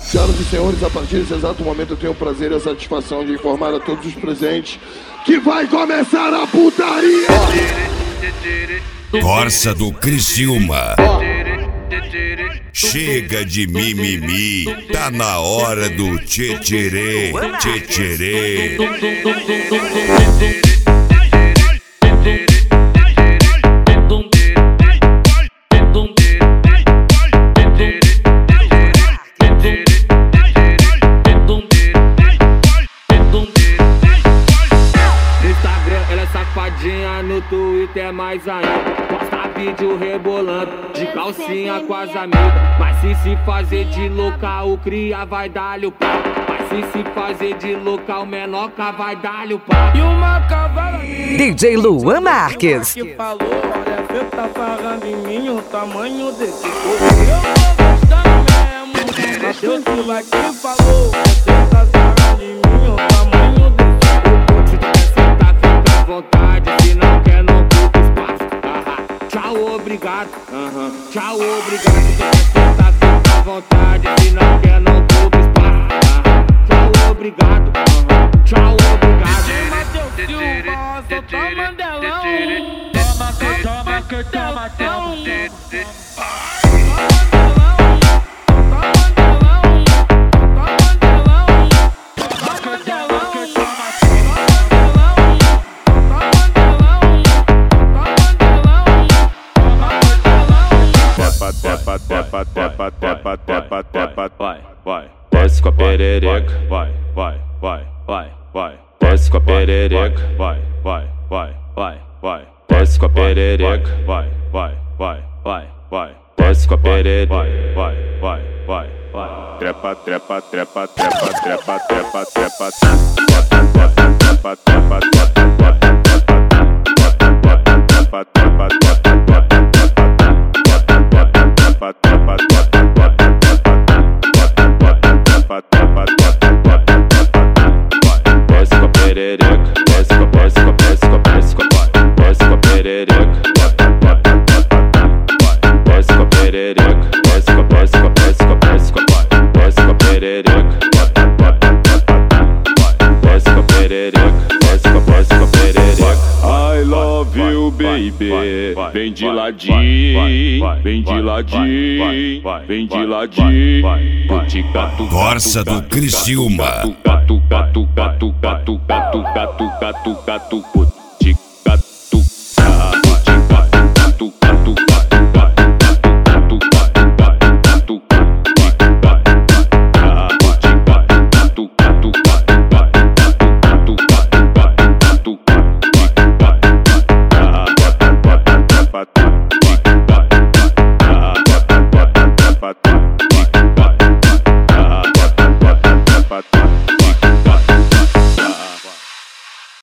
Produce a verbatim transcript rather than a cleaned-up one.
Senhoras e senhores, a partir desse exato momento eu tenho o prazer e a satisfação de informar a todos os presentes que vai começar a putaria! Corsa do Criciúma. Chega de mimimi, tá na hora do tchê-tchê-rê, tchê-tchê-rê. No Twitter mais ainda, posta vídeo rebolando de calcinha com as amigas. Mas se se fazer de louca, o cria vai dar-lhe o pau. Mas se se fazer de louca, o menoca vai dar-lhe o pau. E uma cavala D J Luan Marques que falou, olha, você tá falando em mim o tamanho desse corpo. Eu tô gostando mesmo, mas Deus que vai que falou, você tá falando em mim o tamanho desse corpo. Se quer sentar, fica à vontade, se não quer não ocupa espaço. Tchau, obrigado, uhum. Tchau, obrigado. Se quer sentar, fica à vontade, se não quer não ocupa espaço. Tchau, obrigado, uhum. Tchau, obrigado. Matheus Silva, solta Mandelão. Toma que toma que toma, toma. Tepa, tepa, tepa, tepa, tepa, tepa, vai, vai. Desce com a perereca, vai, vai, vai, vai, vai. Desce com a perereca, vai, vai, vai, vai, vai. Desce com a perereca, vai, vai, vai, vai, vai. Desce com a perereca, vai, vai, vai, vai, vai. Trepa, trepa, trepa, trepa, trepa, trepa, trepa, trepa, trepa, trepa, trepa, vem de ladinho, vem de ladinho, vem de ladinho. Corsa do Criciúma. Gato, gato, gato, gato, gato, gato, gato, gato, gato, gato.